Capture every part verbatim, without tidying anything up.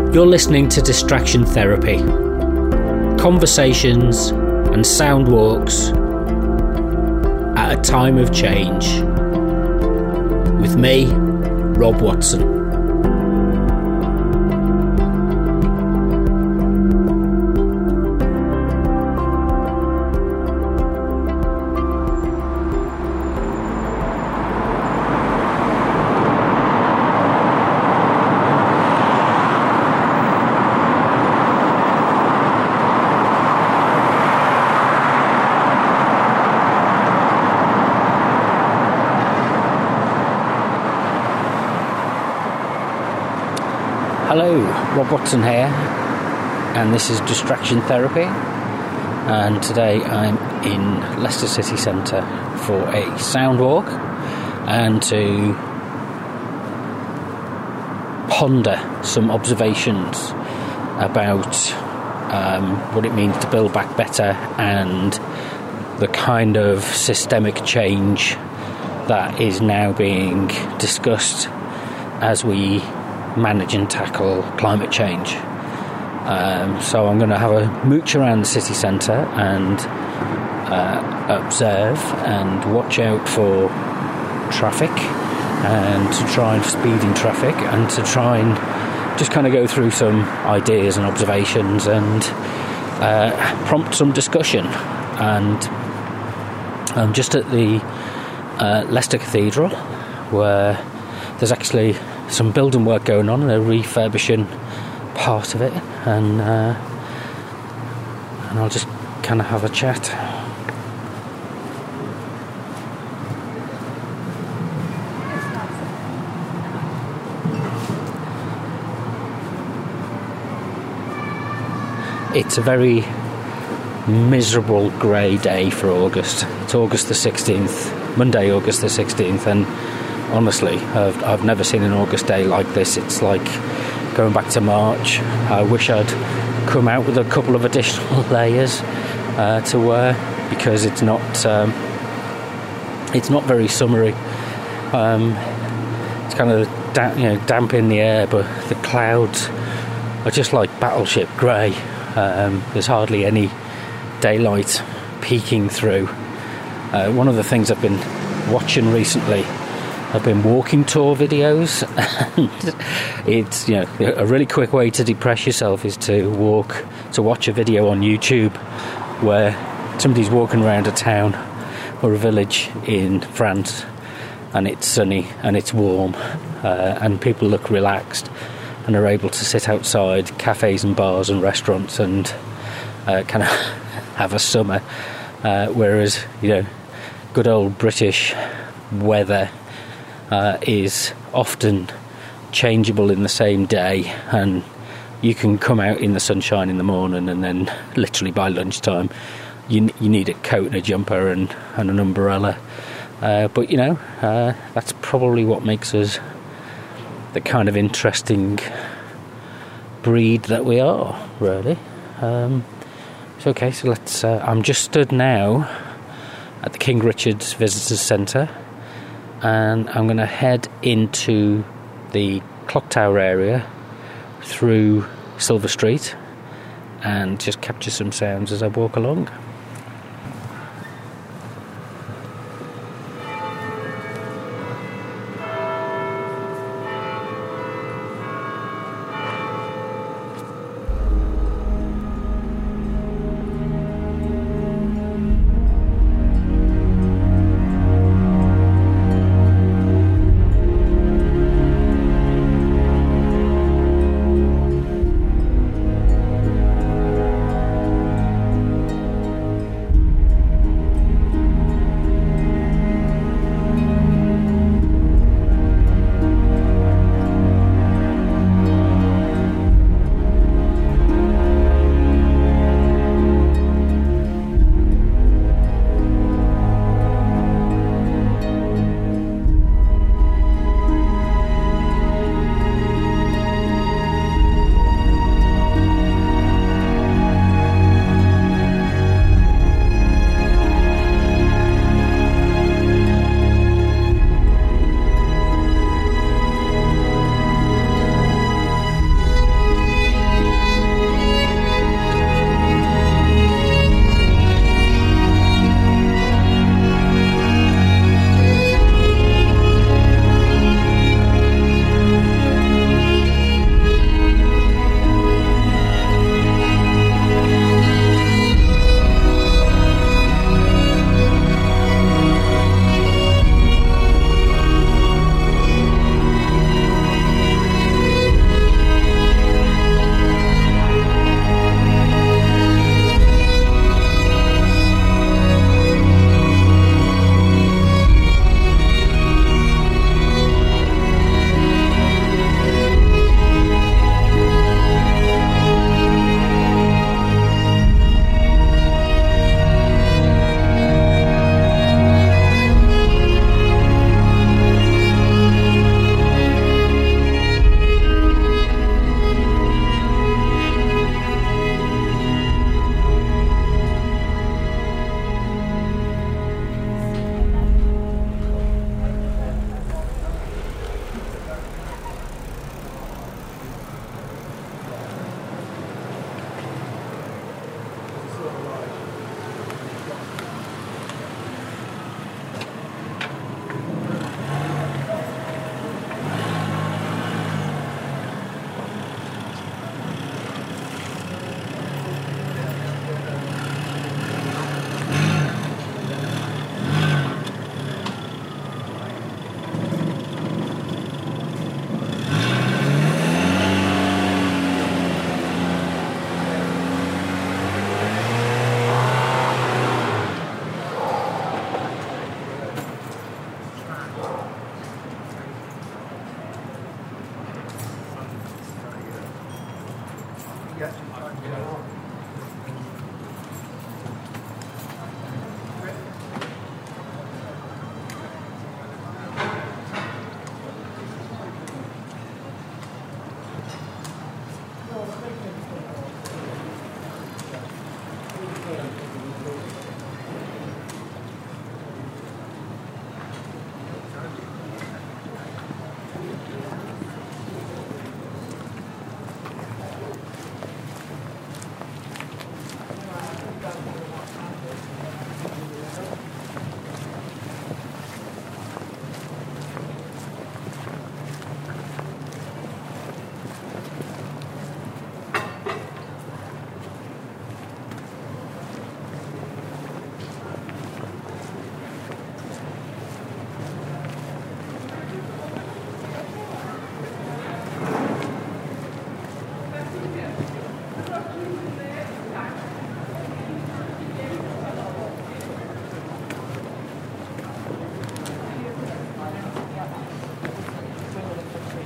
You're listening to Distraction Therapy. Conversations and sound walks at a time of change. With me, Rob Watson. Hello, Rob Watson here, and this is Distraction Therapy, and today I'm in Leicester City Centre for a sound walk and to ponder some observations about um, what it means to build back better and the kind of systemic change that is now being discussed as we manage and tackle climate change. Um, so I'm going to have a mooch around the city centre and uh, observe and watch out for traffic and to try and speed in traffic and to try and just kind of go through some ideas and observations and uh, prompt some discussion. And I'm just at the uh, Leicester Cathedral, where there's actually some building work going on, and they're refurbishing part of it, and uh, and I'll just kind of have a chat. It's a very miserable grey day for August. It's August the sixteenth, Monday, August the sixteenth, and honestly, I've, I've never seen an August day like this. It's like going back to March. I wish I'd come out with a couple of additional layers uh, to wear, because it's not um, it's not very summery. Um, it's kind of da- you know damp in the air, but the clouds are just like battleship grey. Um, there's hardly any daylight peeking through. Uh, one of the things I've been watching recently, I've been walking tour videos, and it's, you know, a really quick way to depress yourself is to walk, to watch a video on YouTube where somebody's walking around a town or a village in France, and it's sunny and it's warm, uh, and people look relaxed and are able to sit outside cafes and bars and restaurants and uh, kind of have a summer, uh, whereas, you know, good old British weather Uh, is often changeable in the same day, and you can come out in the sunshine in the morning, and then literally by lunchtime you you need a coat and a jumper and, and an umbrella. Uh, but you know, uh, that's probably what makes us the kind of interesting breed that we are, really. Um, so okay, so let's. Uh, I'm just stood now at the King Richard's Visitors Centre, and I'm going to head into the Clock Tower area through Silver Street and just capture some sounds as I walk along.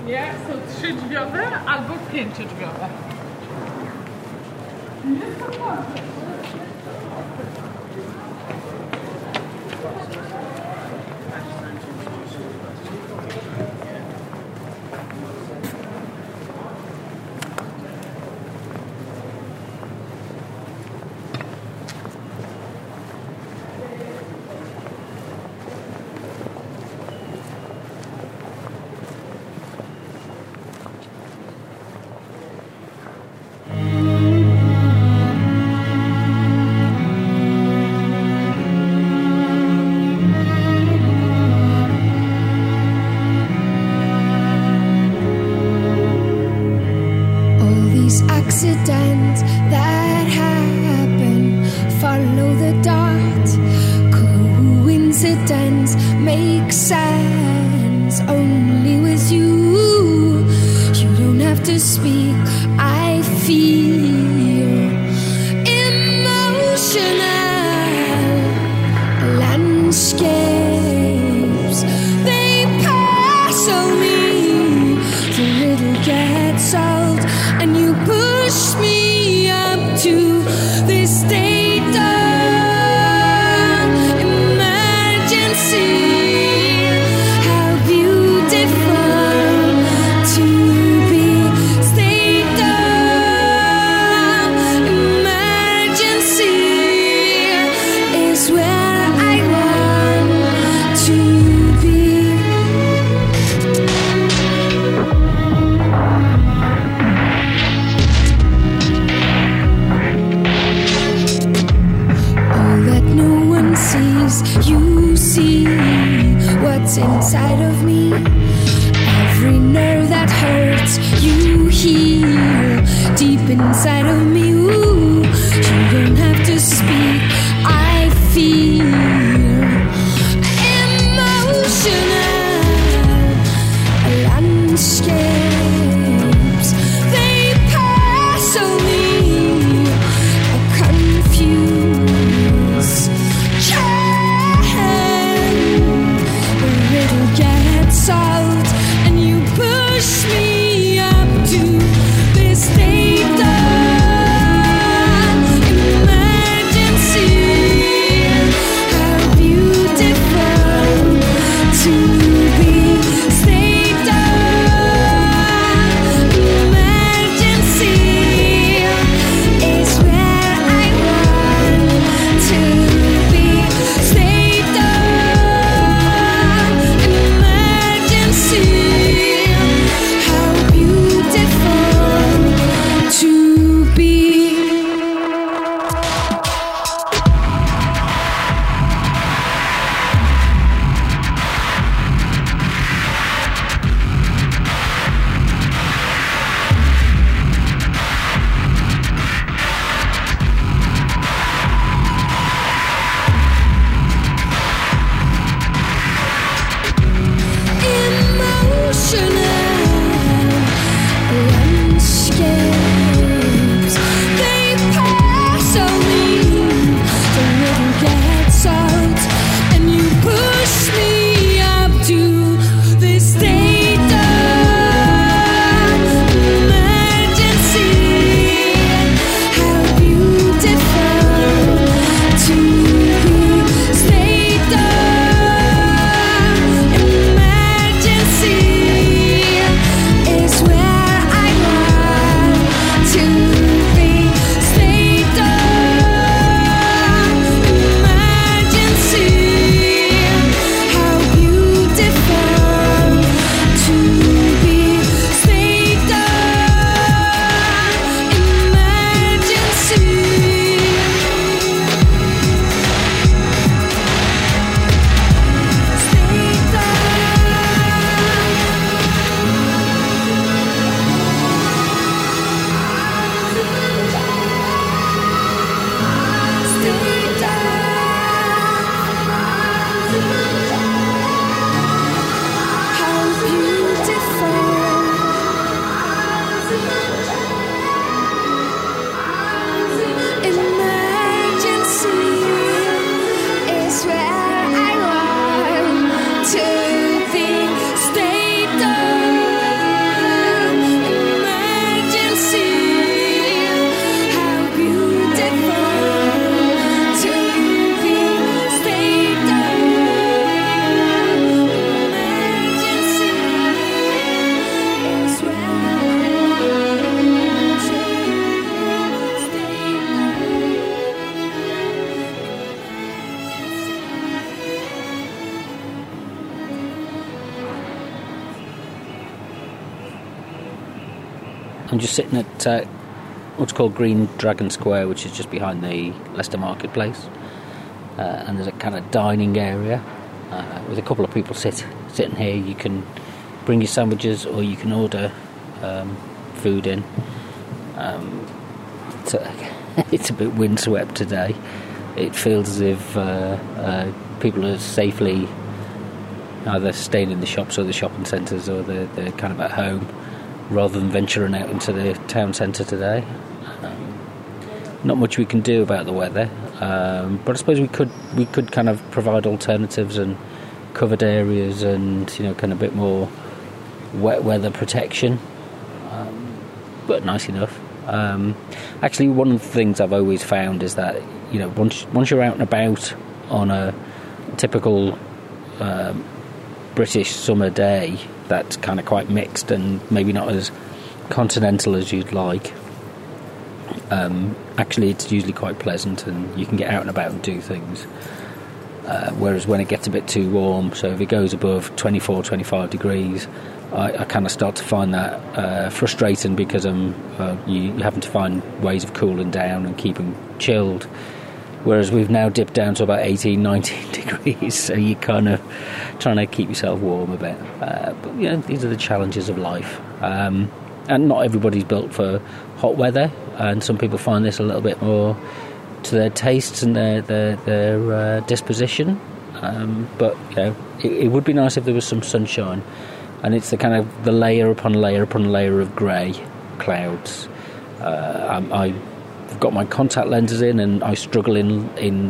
Nie, są trzydrzwiowe albo pięciodrzwiowe. Nie, to dobrze. Accidents that happen, follow the dot. Coincidence makes sense only with you. You don't have to speak. I feel emotional landscapes. They pass on me. The riddle gets solved, and you push me up to this state of emergency. How beautiful to be state of emergency is where I want to be. You see what's inside of me. Every nerve that hurts, you heal deep inside of me. Ooh, you don't have to speak. I feel emotional landscapes. They pass on me. I confuse. Solved, and you push me up to this state of I'm just sitting at uh, what's called Green Dragon Square, which is just behind the Leicester Marketplace. Uh, and there's a kind of dining area uh, with a couple of people sit, sitting here. You can bring your sandwiches or you can order um, food in. Um, it's, a, it's a bit windswept today. It feels as if uh, uh, people are safely either staying in the shops or the shopping centres, or they're, they're kind of at home rather than venturing out into the town centre today. Um, not much we can do about the weather, um, but I suppose we could we could kind of provide alternatives and covered areas and, you know, kind of a bit more wet weather protection, um, but nice enough. Um, actually, one of the things I've always found is that, you know, once once you're out and about on a typical um, British summer day that's kind of quite mixed and maybe not as continental as you'd like, um, actually it's usually quite pleasant and you can get out and about and do things. Uh, whereas when it gets a bit too warm, so if it goes above twenty-four, twenty-five degrees, I, I kind of start to find that uh, frustrating, because I'm uh, you, you're having to find ways of cooling down and keeping chilled. Whereas we've now dipped down to about eighteen, nineteen degrees, so you're kind of trying to keep yourself warm a bit. Uh, but, you know, these are the challenges of life. Um, and not everybody's built for hot weather, and some people find this a little bit more to their tastes and their their, their uh, disposition. Um, but, you know, it, it would be nice if there was some sunshine. And it's the kind of the layer upon layer upon layer of grey clouds. Uh, I... I I've got my contact lenses in, and I struggle in in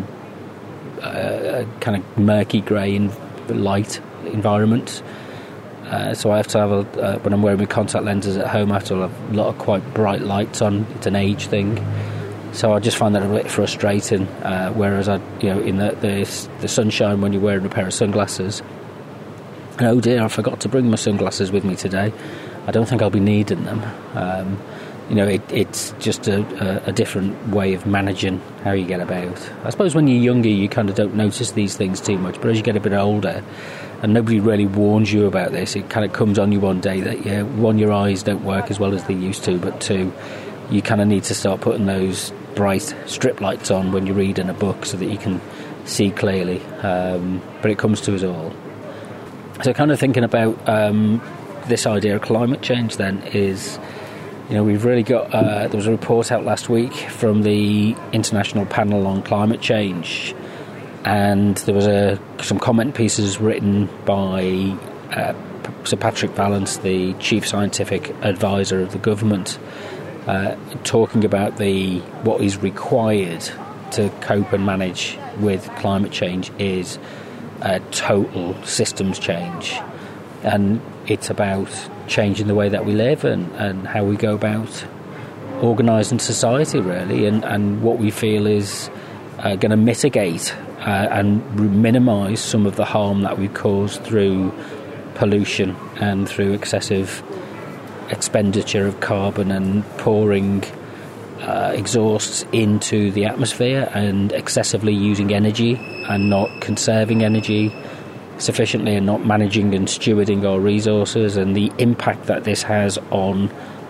uh, kind of murky grey and light environments. Uh, so I have to have a uh, when I'm wearing my contact lenses at home, I have to have a lot of quite bright lights on. It's an age thing, so I just find that a bit frustrating. Uh, whereas I, you know, in the, the the sunshine, when you're wearing a pair of sunglasses, and oh dear, I forgot to bring my sunglasses with me today. I don't think I'll be needing them. Um, You know, it, it's just a, a, a different way of managing how you get about. I suppose when you're younger, you kind of don't notice these things too much. But as you get a bit older, and nobody really warns you about this, it kind of comes on you one day that, yeah, one, your eyes don't work as well as they used to, but two, you kind of need to start putting those bright strip lights on when you're reading a book so that you can see clearly. Um, but it comes to us all. So kind of thinking about um, this idea of climate change then is... You know, we've really got... Uh, there was a report out last week from the International Panel on Climate Change, and there was a, some comment pieces written by uh, Sir Patrick Vallance, the Chief Scientific Advisor of the government, uh, talking about the what is required to cope and manage with climate change is a total systems change. And it's about changing the way that we live and, and how we go about organising society, really, and, and what we feel is uh, going to mitigate uh, and minimise some of the harm that we cause through pollution and through excessive expenditure of carbon and pouring uh, exhausts into the atmosphere and excessively using energy and not conserving energy sufficiently and not managing and stewarding our resources, and the impact that this has on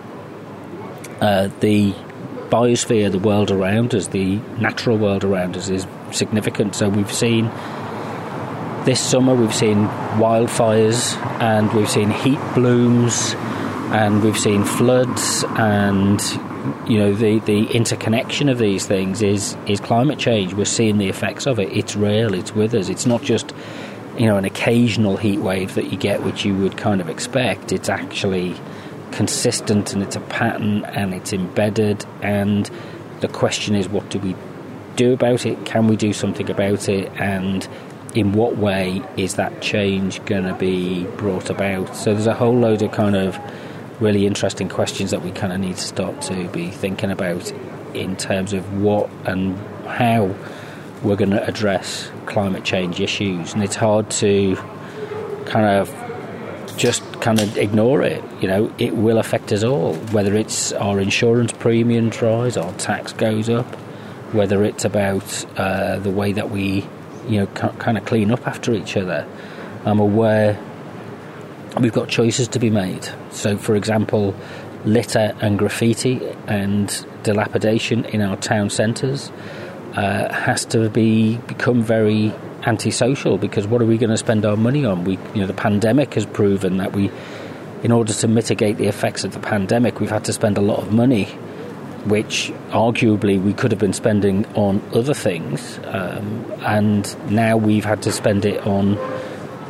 uh, the biosphere, the world around us, the natural world around us, is significant. So we've seen this summer, we've seen wildfires, and we've seen heat blooms, and we've seen floods, and you know the, the interconnection of these things is, is climate change. We're seeing the effects of it. It's real, it's with us. It's not just, you know, an occasional heat wave that you get, which you would kind of expect. It's actually consistent, and it's a pattern, and it's embedded, and the question is, what do we do about it? Can we do something about it? And in what way is that change going to be brought about? So there's a whole load of kind of really interesting questions that we kind of need to start to be thinking about in terms of what and how we're going to address climate change issues. And it's hard to kind of just kind of ignore it. You know, it will affect us all, whether it's our insurance premiums rise, our tax goes up, whether it's about uh, the way that we, you know, kind of clean up after each other. I'm aware we've got choices to be made. So, for example, litter and graffiti and dilapidation in our town centres uh, has to be become very antisocial, because what are we going to spend our money on? We, you know, the pandemic has proven that we, in order to mitigate the effects of the pandemic, we've had to spend a lot of money, which arguably we could have been spending on other things, um, and now we've had to spend it on uh,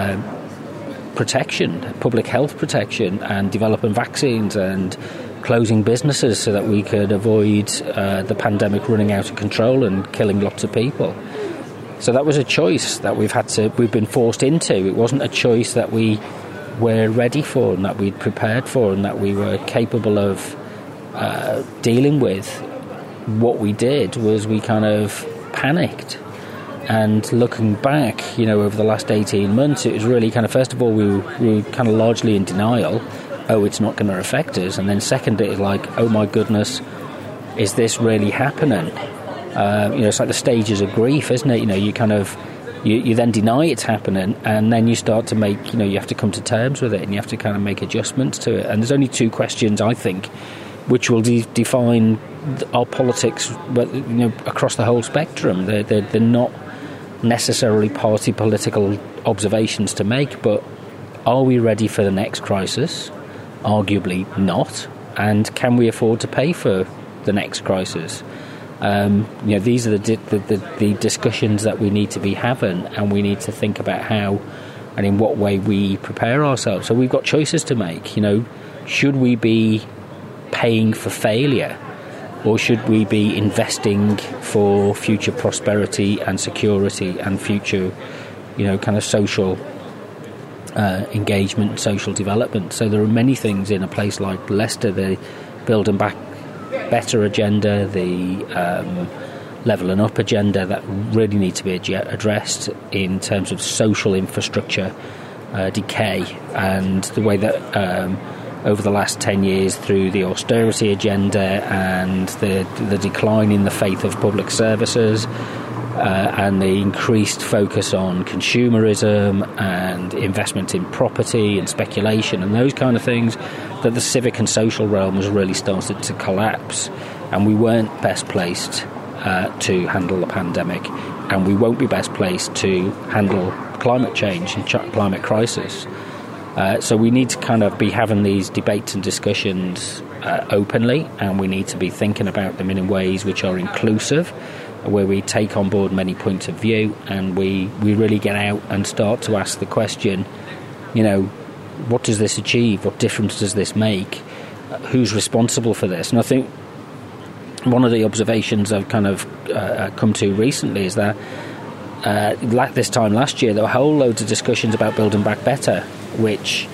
uh, protection, public health protection, and developing vaccines and closing businesses so that we could avoid uh, the pandemic running out of control and killing lots of people. So that was a choice that we've had to, we've been forced into. It wasn't a choice that we were ready for and that we'd prepared for and that we were capable of uh, dealing with. What we did was we kind of panicked. And looking back, you know, over the last eighteen months, it was really kind of, first of all, we were, we were kind of largely in denial. Oh, it's not going to affect us. And then second, it was like, oh my goodness, is this really happening? Uh, you know, it's like the stages of grief, isn't it? You know, you kind of, you, you then deny it's happening, and then you start to make, you know, you have to come to terms with it, and you have to kind of make adjustments to it. And there's only two questions, I think, which will de- define our politics, but, you know, across the whole spectrum. They're, they're, they're not necessarily party political observations to make, but are we ready for the next crisis? Arguably not. And can we afford to pay for the next crisis? Um, you know, these are the, the, the, the discussions that we need to be having, and we need to think about how and in what way we prepare ourselves. So we've got choices to make. You know, should we be paying for failure, or should we be investing for future prosperity and security and future, you know, kind of social uh, engagement, social development? So there are many things in a place like Leicester, the Building Back Better agenda, the um, levelling up agenda, that really need to be ad- addressed in terms of social infrastructure uh, decay, and the way that um, over the last ten years, through the austerity agenda and the, the decline in the faith of public services uh, and the increased focus on consumerism and investment in property and speculation and those kind of things, that the civic and social realm has really started to collapse, and we weren't best placed uh, to handle the pandemic, and we won't be best placed to handle climate change and ch- climate crisis. Uh, so we need to kind of be having these debates and discussions uh, openly, and we need to be thinking about them in ways which are inclusive, where we take on board many points of view, and we, we really get out and start to ask the question, you know, what does this achieve? What difference does this make? Uh, who's responsible for this? And I think one of the observations I've kind of uh, come to recently is that uh, like this time last year, there were whole loads of discussions about Building Back Better, which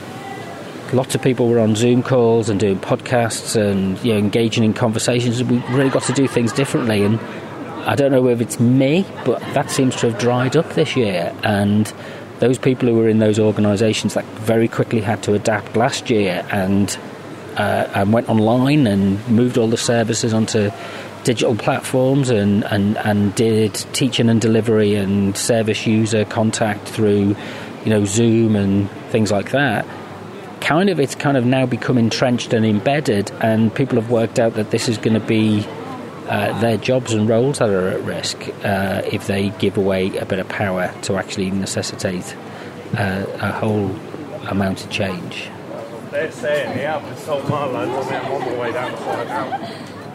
lots of people were on Zoom calls and doing podcasts and, you know, engaging in conversations. We really got to do things differently, and I don't know if it's me, but that seems to have dried up this year. And those people who were in those organisations that very quickly had to adapt last year and uh, and went online and moved all the services onto digital platforms and, and, and did teaching and delivery and service user contact through, you know, Zoom and things like that. Kind of, it's kind of now become entrenched and embedded, and people have worked out that this is going to be uh, their jobs and roles that are at risk uh, if they give away a bit of power to actually necessitate uh, a whole amount of change. They're saying the app is so mild, I don't think I'm on the way down the side out.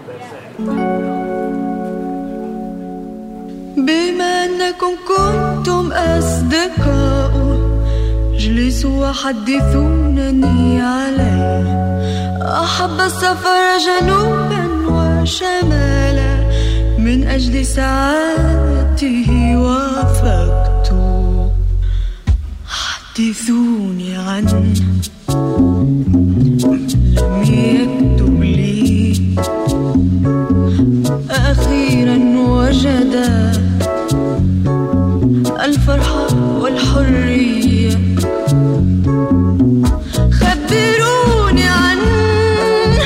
بما أنكم كنتم أصدقاء اجلسوا وحدثونني عليه أحب السفر جنوبا وشمالا من أجل سعادته وافقت حدثوني عنه لم يكتب لي أخيرا وجد الفرحة والحرية خبروني عنه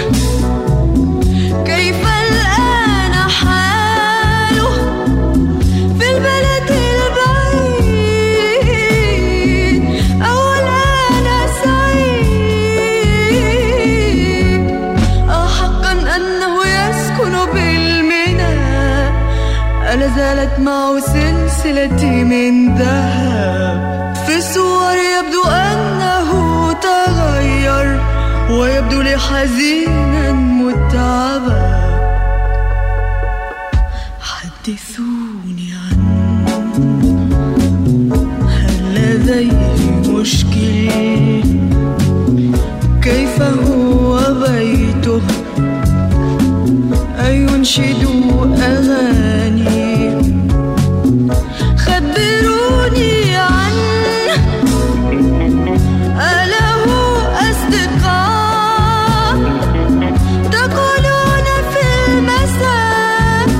كيف الآن حاله في البلد البعيد أو الآن سعيد سلسلتي من ذهب في الصور يبدو أنه تغير ويبدو لي حزينا متعبا حدثوني عنه هل لديه مشكل كيف هو بيته أينشدوا أغاني خبروني عنه أله أصدقاء تقولون في المساء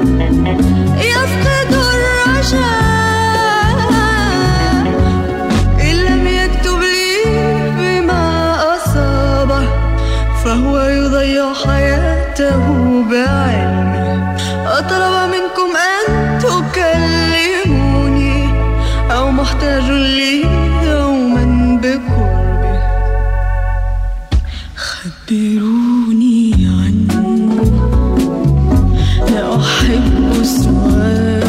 يفقد الرجاء إن لم يكتب لي بما أصابه فهو يضيع حياته بعلمه أطلب منكم أن تكلموني أو محتاج لي يوما بقربه خبروني عنه لا أحب سواه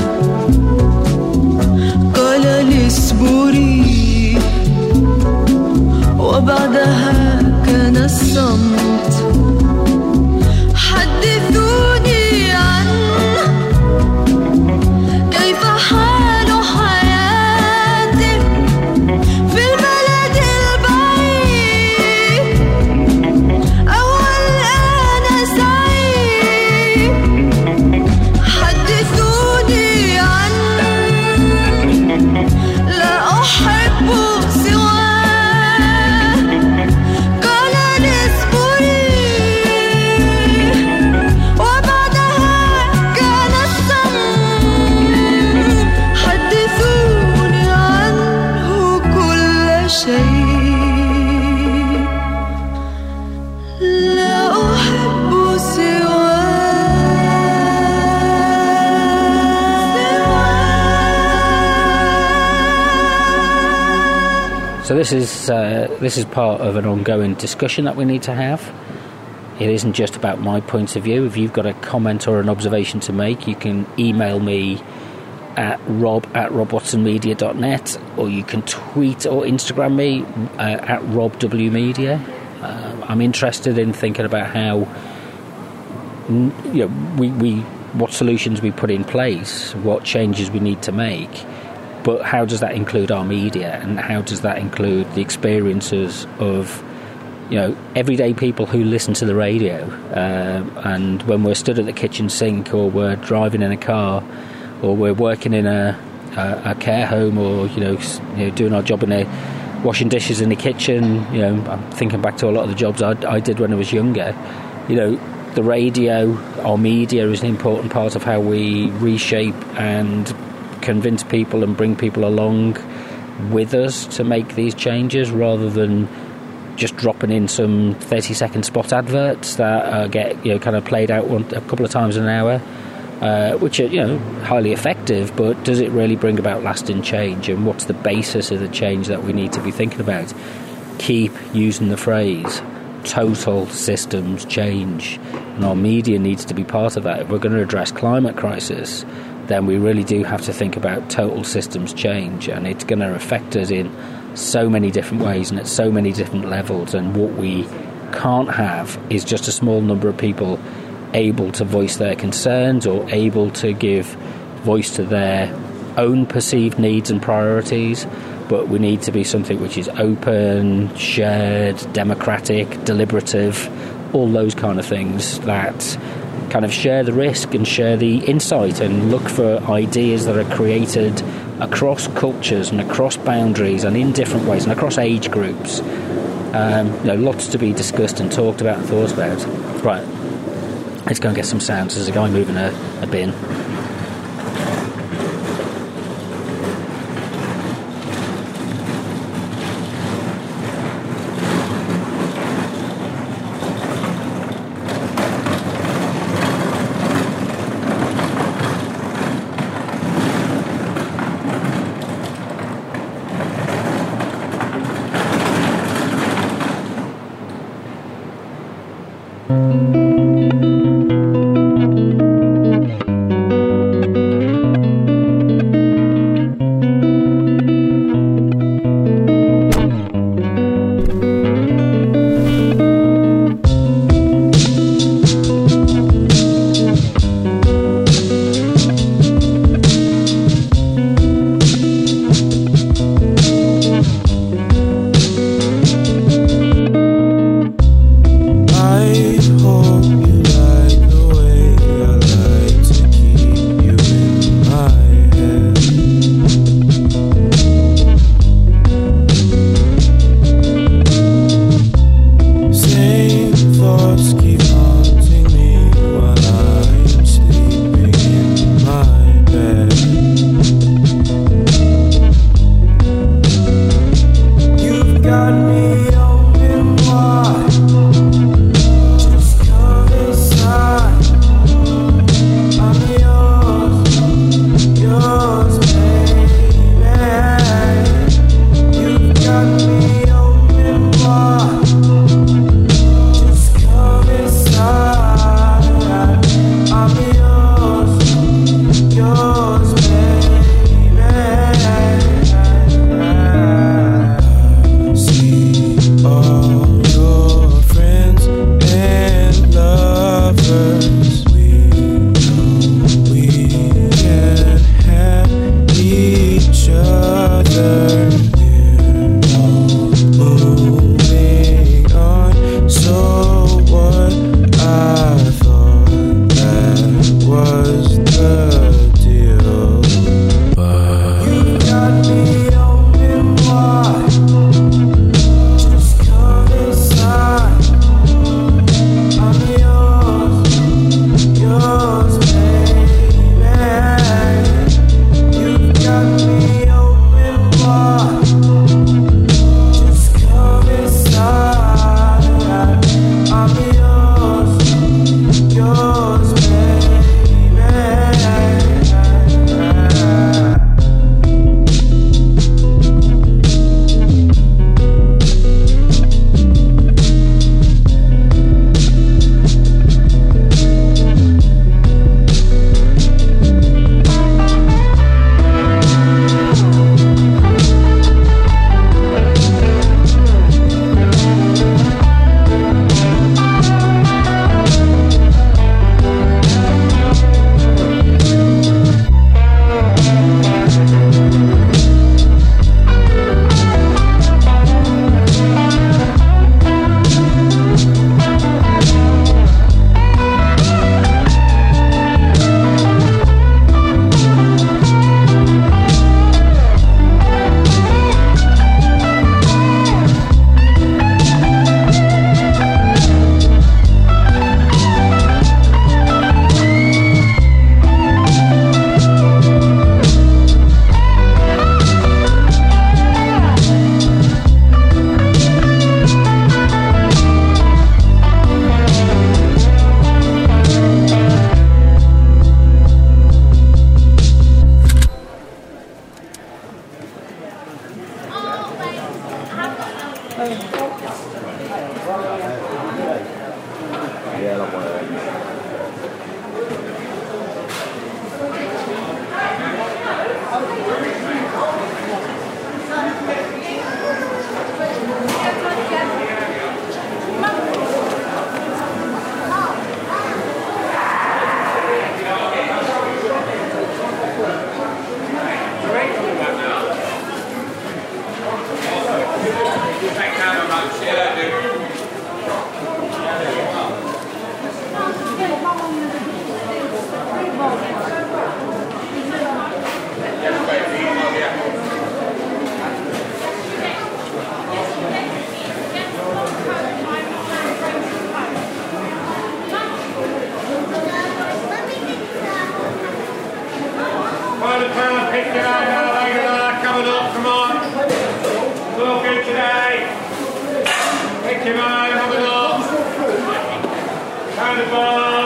قال لي اصبري وبعدها كان الصمت حدثوني عنه كيف حال حياتي في البلد البعيد أو الآن سعيد حدثوني عنه لا أحب سواه قال لي اصبري وبعدها كان الصمت حدثوني عنه كل شيء لا أحب سواه. So this is uh, this is part of an ongoing discussion that we need to have. It isn't just about my point of view. If you've got a comment or an observation to make, you can email me at rob at rob watson media dot net, or you can tweet or Instagram me uh, at robwmedia. Uh, I'm interested in thinking about how you know, we, we what solutions we put in place, what changes we need to make. But how does that include our media, and how does that include the experiences of, you know, everyday people who listen to the radio? Uh, and when we're stood at the kitchen sink, or we're driving in a car, or we're working in a, a, a care home, or you know, you know, doing our job in a washing dishes in the kitchen. You know, I'm thinking back to a lot of the jobs I, I did when I was younger. You know, the radio, our media, is an important part of how we reshape and convince people and bring people along with us to make these changes, rather than just dropping in some thirty second spot adverts that uh, get you know kind of played out one, a couple of times an hour, uh, which are you know highly effective, but does it really bring about lasting change? And what's the basis of the change that we need to be thinking about? Keep using the phrase total systems change, and our media needs to be part of that. If we're going to address climate crisis, then we really do have to think about total systems change, and it's going to affect us in so many different ways and at so many different levels. And what we can't have is just a small number of people able to voice their concerns or able to give voice to their own perceived needs and priorities, but we need to be something which is open, shared, democratic, deliberative, all those kind of things that kind of share the risk and share the insight and look for ideas that are created across cultures and across boundaries and in different ways and across age groups. Um, you know, lots to be discussed and talked about and thought about. Right, let's go and get some sounds. There's a guy moving a, a bin. Pick your eye now, like that. Coming up, come on. Look good today. Pick your eye, coming up. Pound the ball.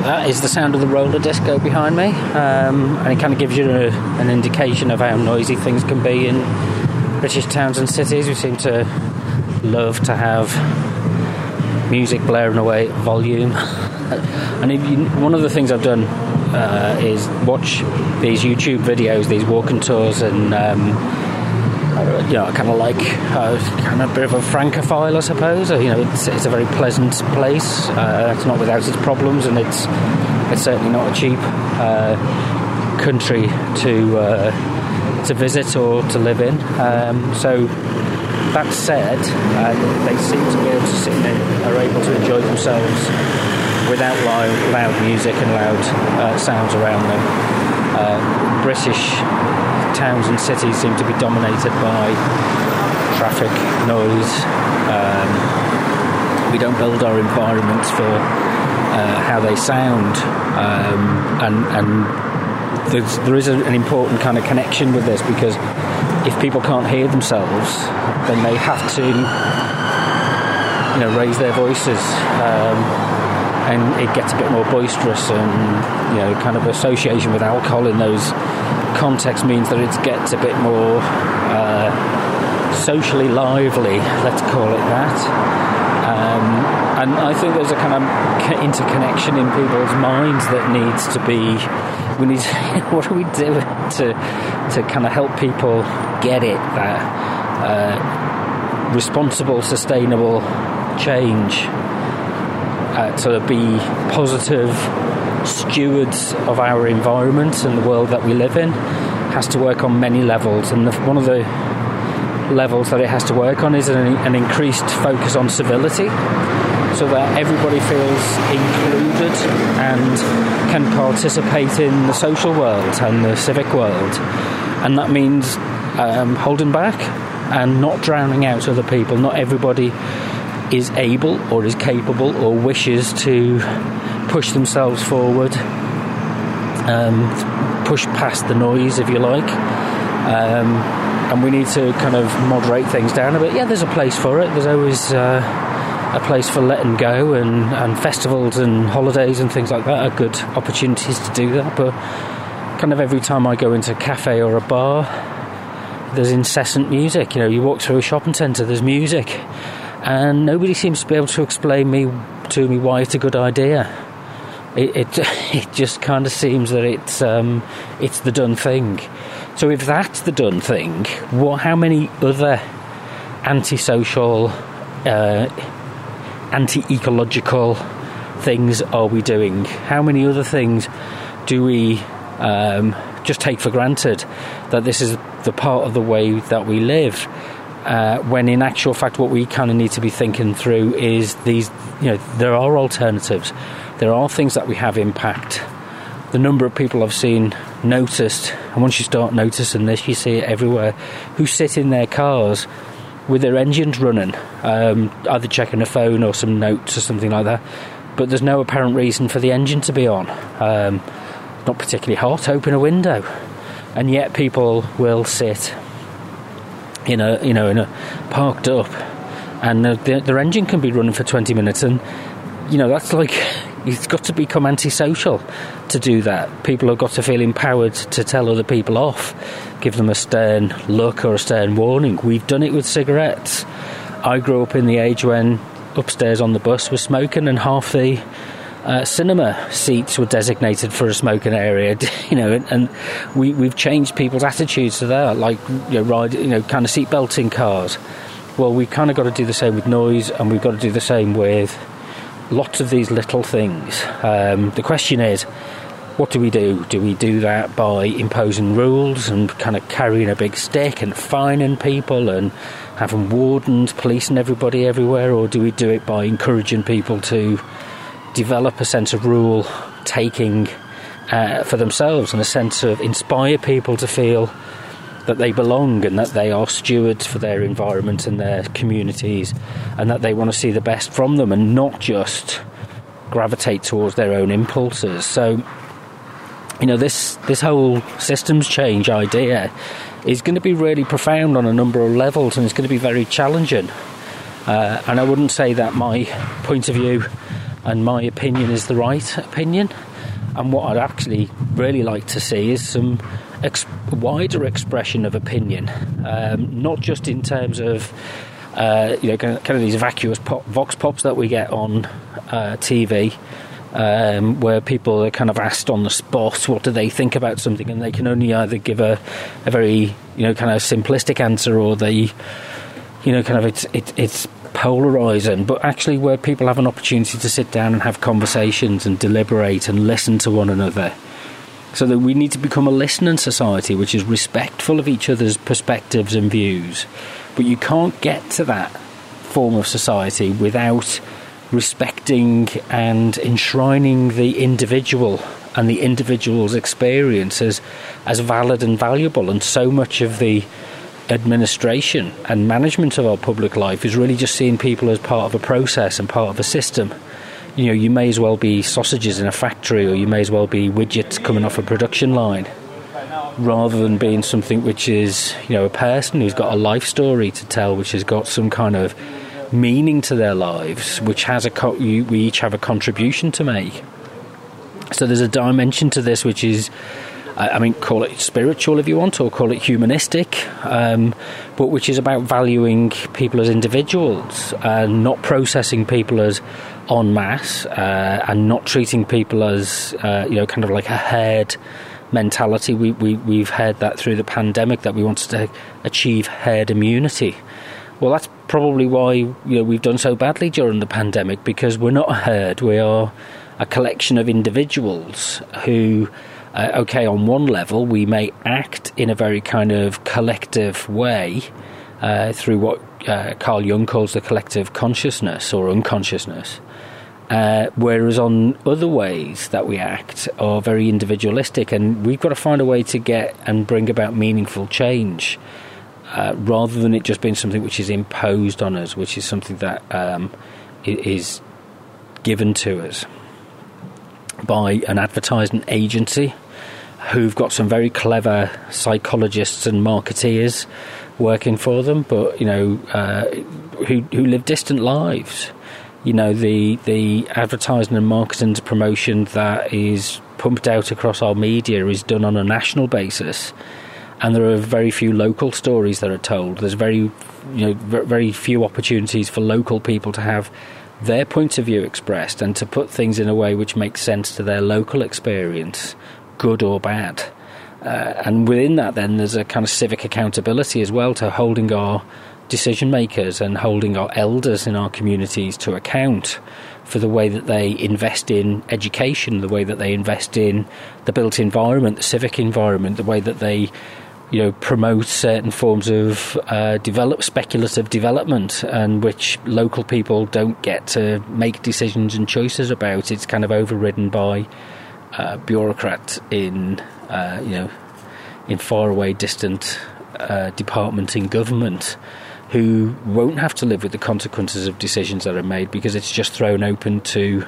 that is the sound of the roller disco behind me, um, and it kind of gives you a, an indication of how noisy things can be in British towns and cities. We seem to love to have music blaring away at volume. And if you, one of the things I've done uh, is watch these YouTube videos, these walking tours, and um, you know, I kind of like uh, kind of a bit of a francophile, I suppose. You know, it's, it's a very pleasant place. Uh, it's not without its problems, and it's it's certainly not a cheap uh, country to uh, to visit or to live in. Um, so that said, uh, they seem to be able to sit and are able to enjoy themselves without loud, loud music and loud uh, sounds around them. Uh, British towns and cities seem to be dominated by traffic, noise. Um, we don't build our environments for uh, how they sound, um, and, and there's, there is a, an important kind of connection with this, because if people can't hear themselves, then they have to, you know, raise their voices. Um, and it gets a bit more boisterous, and, you know, kind of association with alcohol in those contexts means that it gets a bit more uh, socially lively, let's call it that. Um, and I think there's a kind of interconnection in people's minds that needs to be, we need to, what do we do to to kind of help people get it, that uh, responsible, sustainable change, Uh, to be positive stewards of our environment and the world that we live in, has to work on many levels. And the, one of the levels that it has to work on is an, an increased focus on civility, so that everybody feels included and can participate in the social world and the civic world. And that means um, holding back and not drowning out other people. Not everybody is able or is capable or wishes to push themselves forward, um, push past the noise, if you like, um, and we need to kind of moderate things down a bit. Yeah, there's a place for it. There's always uh, a place for letting go, and, and festivals and holidays and things like that are good opportunities to do that. But kind of every time I go into a cafe or a bar, there's incessant music. You know, you walk through a shopping centre, there's music. And nobody seems to be able to explain me to me why it's a good idea. It it, it just kind of seems that it's um, it's the done thing. So if that's the done thing, what? How many other antisocial, uh, anti-ecological things are we doing? How many other things do we um, just take for granted that this is the part of the way that we live? Uh, when in actual fact what we kind of need to be thinking through is these, you know, there are alternatives. There are things that we have impact. The number of people I've seen noticed, and once you start noticing this, you see it everywhere, who sit in their cars with their engines running, um, either checking a phone or some notes or something like that, but there's no apparent reason for the engine to be on. Um, not particularly hot, open a window. And yet people will sit in a, you know, in a parked up, and uh, their, their engine can be running for twenty minutes, and, you know, that's like, it's got to become antisocial to do that. People have got to feel empowered to tell other people off, give them a stern look or a stern warning. We've done it with cigarettes. I grew up in the age when upstairs on the bus was smoking, and half the Uh, cinema seats were designated for a smoking area, you know, and, and we, we've changed people's attitudes to that, like, you know, ride, you know, kind of seatbelts in cars. Well, we've kind of got to do the same with noise, and we've got to do the same with lots of these little things. Um, the question is, what do we do? Do we do that by imposing rules and kind of carrying a big stick and fining people and having wardens policing everybody everywhere, or do we do it by encouraging people to develop a sense of rule taking uh, for themselves, and a sense of inspire people to feel that they belong and that they are stewards for their environment and their communities, and that they want to see the best from them and not just gravitate towards their own impulses. So, you know, this this whole systems change idea is going to be really profound on a number of levels, and it's going to be very challenging. Uh, and I wouldn't say that my point of view and my opinion is the right opinion. And what I'd actually really like to see is some ex- wider expression of opinion, um, not just in terms of uh, you know kind of, kind of these vacuous pop, vox pops that we get on uh, T V, um, where people are kind of asked on the spot what do they think about something, and they can only either give a, a very you know kind of simplistic answer, or they you know kind of it's it, it's polarising, but actually where people have an opportunity to sit down and have conversations and deliberate and listen to one another. So that we need to become a listening society which is respectful of each other's perspectives and views. But you can't get to that form of society without respecting and enshrining the individual and the individual's experience as, as valid and valuable. And so much of the administration and management of our public life is really just seeing people as part of a process and part of a system. You know, you may as well be sausages in a factory, or you may as well be widgets coming off a production line, rather than being something which is, you know, a person who's got a life story to tell, which has got some kind of meaning to their lives, which has a co- we each have a contribution to make. So there's a dimension to this which is, I mean, call it spiritual if you want, or call it humanistic, um, but which is about valuing people as individuals and not processing people as en masse, uh, and not treating people as, uh, you know, kind of like a herd mentality. We, we, we've heard that through the pandemic, that we wanted to achieve herd immunity. Well, that's probably why, you know, we've done so badly during the pandemic, because we're not a herd. We are a collection of individuals who... Uh, okay, on one level, we may act in a very kind of collective way uh, through what uh, Carl Jung calls the collective consciousness or unconsciousness, uh, whereas on other ways that we act are very individualistic, and we've got to find a way to get and bring about meaningful change, uh, rather than it just being something which is imposed on us, which is something that um, is given to us by an advertising agency who've got some very clever psychologists and marketeers working for them, but you know uh, who who live distant lives. You know, the the advertising and marketing promotion that is pumped out across our media is done on a national basis, and there are very few local stories that are told. There's very you know very few opportunities for local people to have their point of view expressed and to put things in a way which makes sense to their local experience, good or bad. Uh, and within that, then, there's a kind of civic accountability as well to holding our decision makers and holding our elders in our communities to account for the way that they invest in education, the way that they invest in the built environment, the civic environment, the way that they you know, promote certain forms of uh, develop speculative development, and which local people don't get to make decisions and choices about. It's kind of overridden by uh, bureaucrats in, uh, you know, in faraway, distant uh, departments in government, who won't have to live with the consequences of decisions that are made, because it's just thrown open to,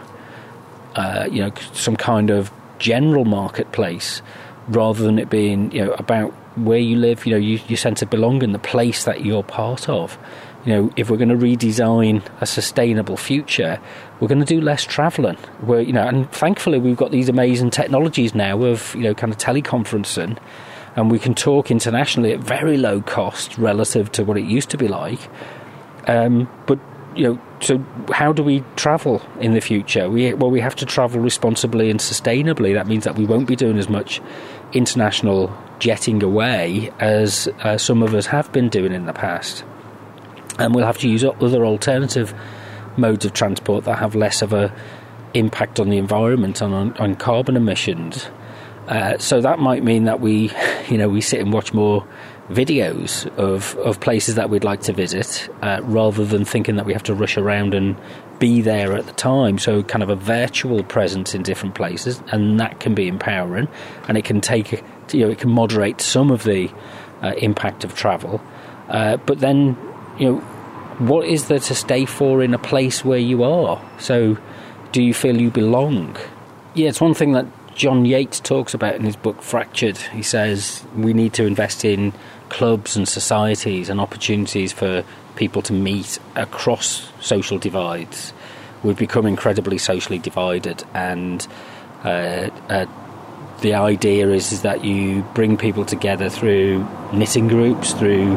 uh, you know, some kind of general marketplace, rather than it being, you know, about where you live, you know, you, you sense of belonging, the place that you're part of. You know, if we're going to redesign a sustainable future, we're going to do less travelling. We're, you know, and thankfully we've got these amazing technologies now of, you know, kind of teleconferencing, and we can talk internationally at very low cost relative to what it used to be like. Um, but, you know, so how do we travel in the future? We well, we have to travel responsibly and sustainably. That means that we won't be doing as much international jetting away as uh, some of us have been doing in the past. And we'll have to use other alternative modes of transport that have less of a impact on the environment and on, on carbon emissions. Uh, so that might mean that we, you know, we sit and watch more videos of, of places that we'd like to visit, uh, rather than thinking that we have to rush around and be there at the time. So kind of a virtual presence in different places, and that can be empowering, and it can take, you know, it can moderate some of the uh, impact of travel. Uh, but then, you know, what is there to stay for in a place where you are? So do you feel you belong? Yeah, it's one thing that John Yates talks about in his book Fractured. He says we need to invest in clubs and societies and opportunities for people to meet across social divides, we've become incredibly socially divided, and uh, uh, the idea is, is that you bring people together through knitting groups, through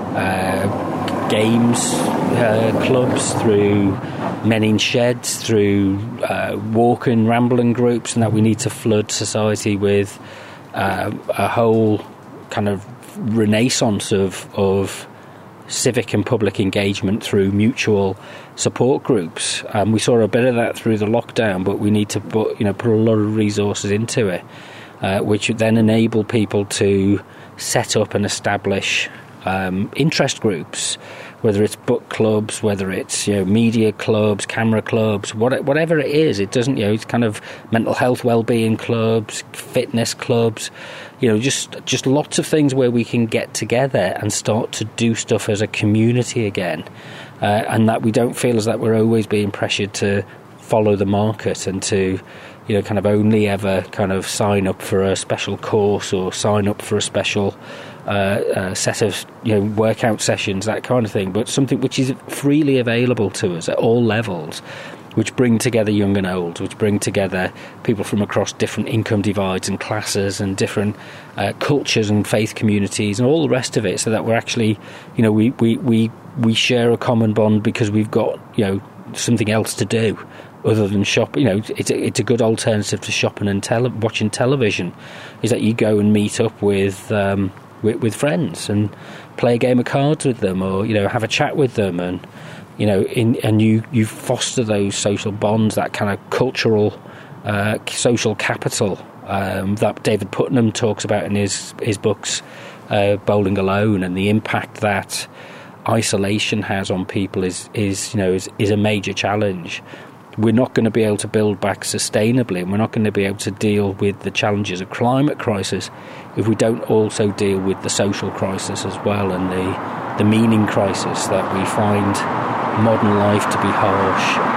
uh, games uh, clubs, through men in sheds, through uh, walk and rambling groups, and that we need to flood society with uh, a whole kind of renaissance of of civic and public engagement through mutual support groups. Um, we saw a bit of that through the lockdown, but we need to put, you know, put a lot of resources into it, uh, which would then enable people to set up and establish um, interest groups, whether it's book clubs, whether it's, you know, media clubs, camera clubs, what, whatever it is. It doesn't, you know, it's kind of mental health well-being clubs, fitness clubs, you know, just just lots of things where we can get together and start to do stuff as a community again, uh, and that we don't feel as that we're always being pressured to follow the market and to, you know, kind of only ever kind of sign up for a special course or sign up for a special uh, uh, set of, you know, workout sessions, that kind of thing, but something which is freely available to us at all levels, which bring together young and old, which bring together people from across different income divides and classes and different uh, cultures and faith communities and all the rest of it, so that we're actually, you know, we, we, we, we share a common bond because we've got, you know, something else to do other than shop. You know, it's a, it's a good alternative to shopping and tele- watching television, is that you go and meet up with, um, with with friends and play a game of cards with them, or, you know, have a chat with them, and, you know, in, and you, you foster those social bonds, that kind of cultural, uh, social capital um, that David Putnam talks about in his his books, uh, Bowling Alone, and the impact that isolation has on people is, is you know, is, is a major challenge. We're not going to be able to build back sustainably, and we're not going to be able to deal with the challenges of climate crisis if we don't also deal with the social crisis as well, and the, the meaning crisis that we find modern life to be harsh.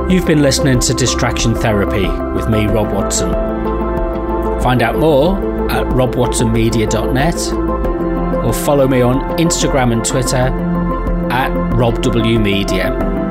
You've been listening to Distraction Therapy with me, Rob Watson. Find out more at rob watson media dot net or follow me on Instagram and Twitter at rob w media.